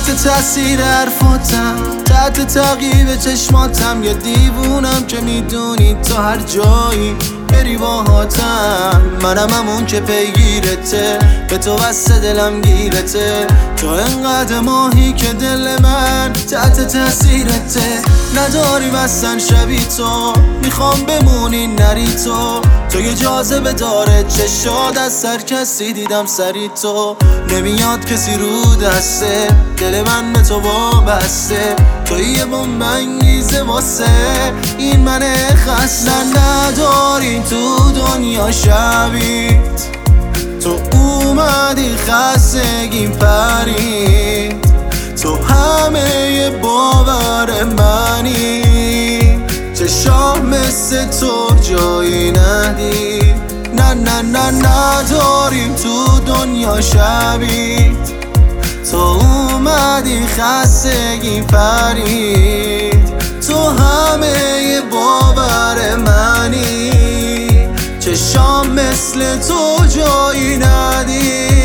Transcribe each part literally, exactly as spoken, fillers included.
تحت تاثیر حرفاتم، تحت تعقیب چشماتم، یه دیوونم که میدونی تا هر جایی بری باهاتم. منم همون که پیگیرته، به تو بسته دلم گیرته. تو انقدر ماهی که دل من تحت تاثیرته. نداری بستن شبی تو، میخوام بمونی نری تو. تو یه جاذبه داره چشاد، از سر کسی دیدم سری تو. نمیاد کسی رو دسته، دل من به تو وابسته. تو یه بمب انگیزه واسه این من خسته. نداری تو دنیا شبیت، تو اومدی خستگیم پرید. تو همه باور منی، چشام مثل تو جایی ندید. نه نه نه نداریم تو دنیا شبیت، تو اومدی خستگی پرید. تو همه باور منی، چشام مثل تو جایی ندید.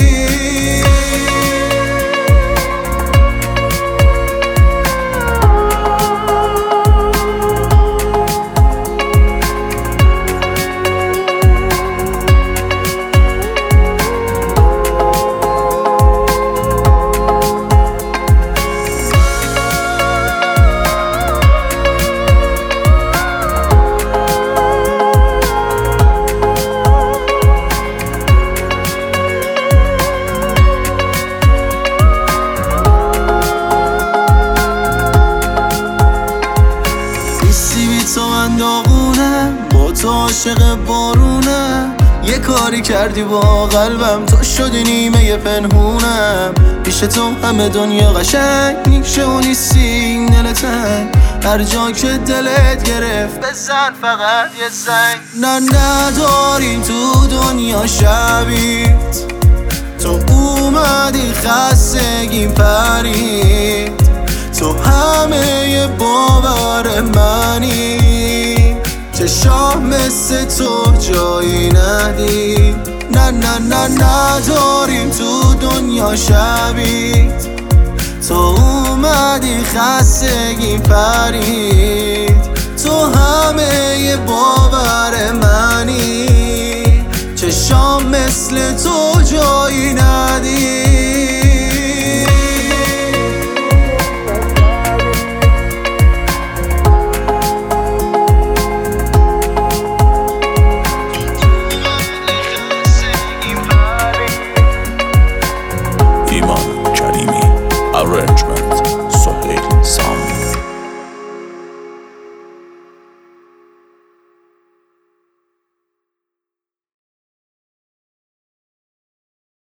تو من داغونه، با تو عاشق بارونه. یه کاری کردی با قلبم، تو شدی نیمه پنهونم. پیش تو همه دنیا قشنگ میشه و نیستی دل تنگ. هر جا که دلت گرفت بزن فقط یه زنگ. نه نداریم تو دنیا شبیت، تو اومدی خستگیم پرید. تو همه باور منی، چشام مثل تو جایی ندید. نه نه نه نداریم تو دنیا شبیت، تو اومدی خستگیم پرید. تو همه باور منی، چشام مثل تو جایی ندید.